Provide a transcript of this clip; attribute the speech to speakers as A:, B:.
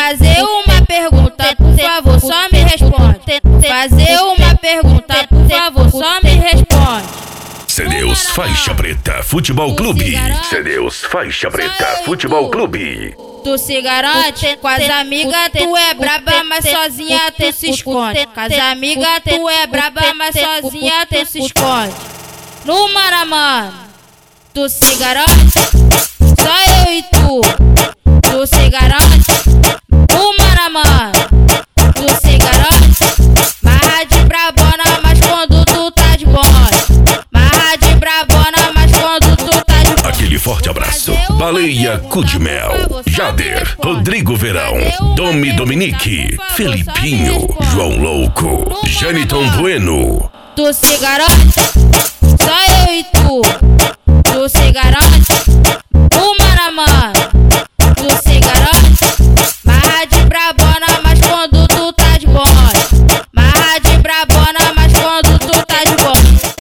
A: fazer uma pergunta, por favor, só me responde. Fazer uma pergunta, por favor, só me responde.
B: CDs Faixa Preta Futebol Clube. CDs Faixa Preta Futebol Clube.
A: Tu se garante? Com as amigas tu é braba, mas sozinha tu se esconde. Com as amigas tu é braba, mas sozinha tu se esconde. No Maramano, tu se garante? Só eu e tu. Tu se garante? No Maramano, tu se garante? Marra de brabona, mas quando tu tá de bonde. Marra de brabona, mas quando tu tá de bonde.
B: Aquele forte abraço. Baleia Cudmel, Jader, Rodrigo Verão, Domi Dominique, Felipinho, João Louco, Janiton Bueno.
A: Tu se garante? Só eu e tu.